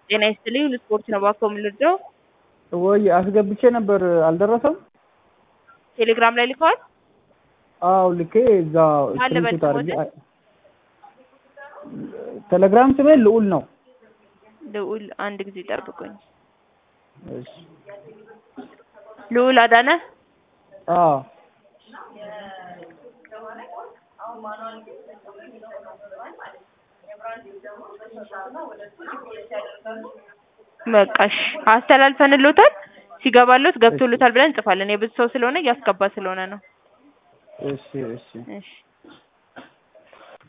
ጤና ይስጥልኝ ለስፖርት ነው ባኮ ምልደው ወይ አስገብቼ ነበር አልደረሰም። ቴሌግራም ላይ ልከዋል? አዎ ልኬ እዛ ስክሪንሾት አድርጌ ቴሌግራም ስሜ ልዑል ነው። ልዑል አንድ ጊዜ ጠብቁኝ። እሺ ልዑል አዳነ? አዎ በቃሽ አስተላልፈንልዎታል። ሲገባልዎት ገብቶልዎታል ብለን እንጽፋለን። የብዙ ሰው ስለሆነ እያስገባ ስለሆነ ነው። እሺ እሺ እሺ